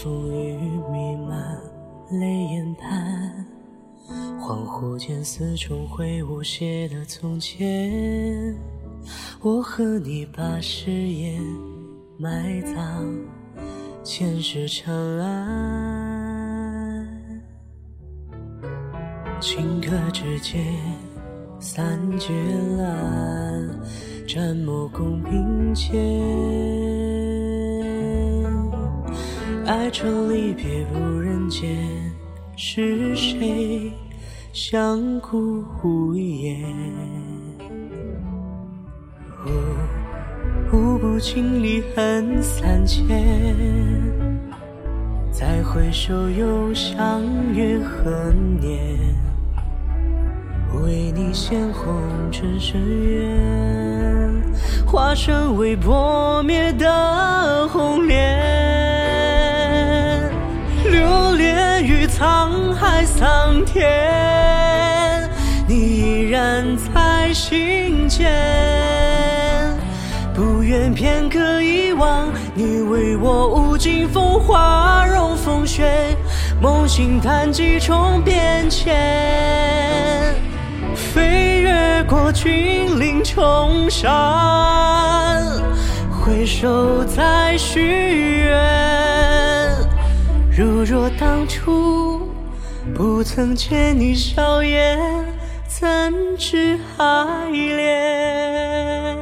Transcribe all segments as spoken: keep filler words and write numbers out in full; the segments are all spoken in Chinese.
风雨弥漫泪眼畔，恍惚间似重回无邪的从前。我和你把誓言埋葬前世长安，顷刻之间三绝烂，斩墨共并肩。爱成离别不人间，是谁相顾无言？哦，无不经历恨三千，再回首又相约何年？为你献红尘深渊，化身为破灭的红莲，流连于沧海桑田，你依然在心间。不愿片刻遗忘，你为我舞尽风华容风雪，梦醒叹几重变迁。飞越过君临重山，回首再许愿。如若当初不曾见你笑颜，怎知爱恋？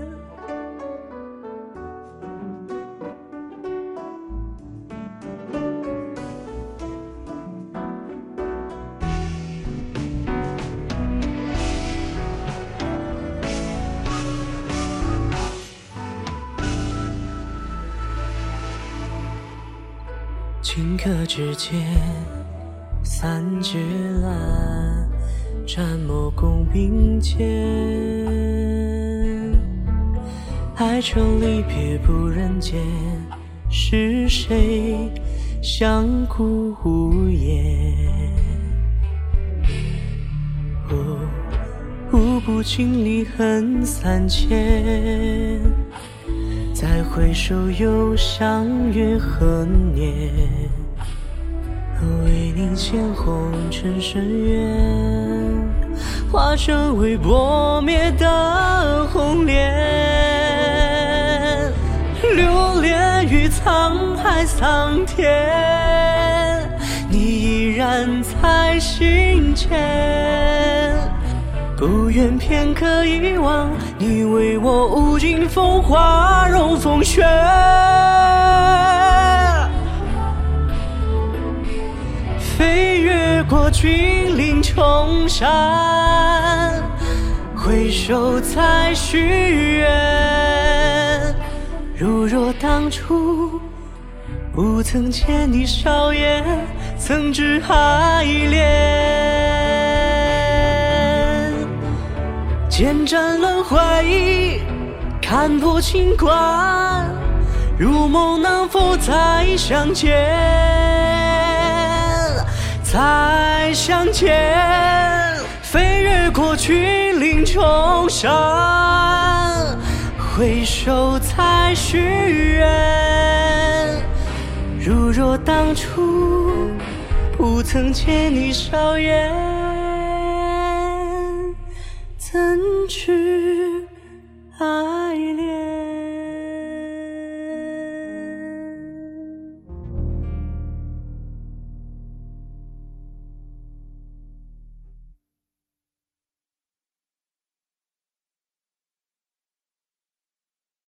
顷刻之间三绝烂，斩墨共并肩。爱成离别不人间，是谁相顾无言？哦，无不经历恨三千，再回首又相约何年？为你牵红尘深渊，化身为破灭的红莲，流连于沧海桑田，你依然在心间。不愿片刻遗忘，你为我舞尽风华容风雪。飞越过君临重山，回首再许愿。如若当初不曾见你笑颜，怎知爱恋？剑斩轮回，看破情关，如梦能否再相见？再相见，飞越过君临重山，回首再许愿。如若当初不曾见你笑颜，怎知